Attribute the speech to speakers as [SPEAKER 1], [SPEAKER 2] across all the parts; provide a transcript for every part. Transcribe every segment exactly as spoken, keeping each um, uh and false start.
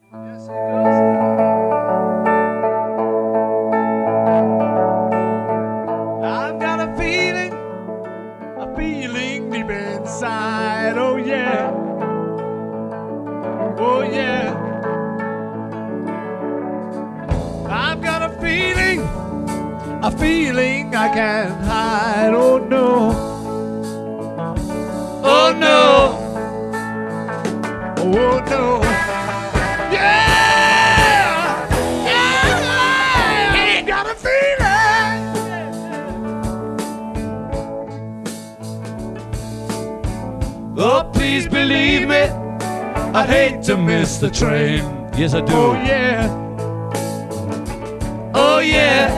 [SPEAKER 1] Yes, he does. I've got a feeling, a feeling deep inside. Oh yeah, oh yeah. I've got a feeling, a feeling I can't hide. Oh no, oh no, oh no. Yeah, yeah, I've got a feeling. Oh, please believe me, I'd hate to miss the train.
[SPEAKER 2] Yes, I do.
[SPEAKER 1] Oh yeah, oh yeah.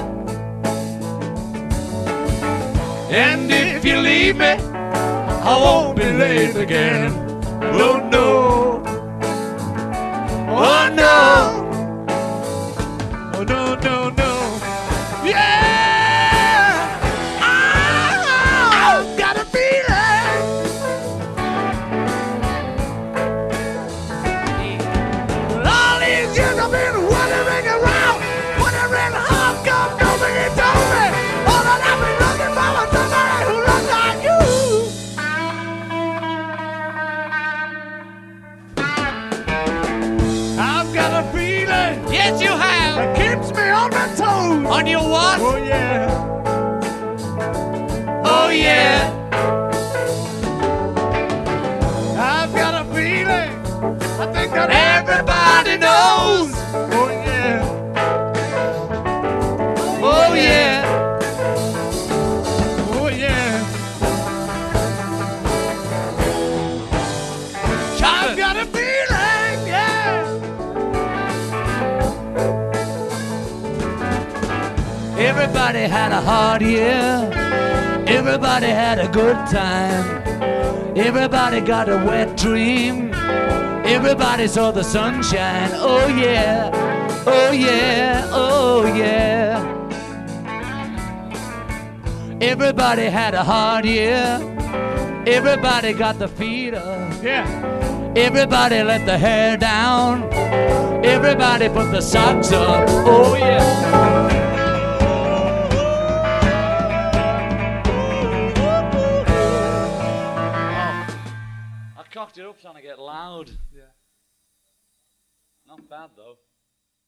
[SPEAKER 1] And if you leave me, I won't be late again. Oh no, oh no, oh no, no, no. Yeah, I've got a feeling. All these years I've been wandering around, wondering how come nobody told me. All that I've been looking for was somebody who looks like you. I've got a feeling
[SPEAKER 2] Yes, you have.
[SPEAKER 1] that keeps me on my toes.
[SPEAKER 2] On your what?
[SPEAKER 1] Oh yeah, oh yeah. I've got a feeling, I think that everybody knows. Oh yeah, oh yeah, oh yeah. I've got a feeling, yeah.
[SPEAKER 2] Everybody had a hard year. Everybody had a good time. Everybody got a wet dream. Everybody saw the sunshine. Oh yeah, oh yeah, oh yeah. Everybody had a hard year. Everybody got the feet up.
[SPEAKER 1] Yeah.
[SPEAKER 2] Everybody let the hair down. Everybody put the socks on. Oh yeah. I cocked it up trying to get loud.
[SPEAKER 1] Yeah.
[SPEAKER 2] Not bad though.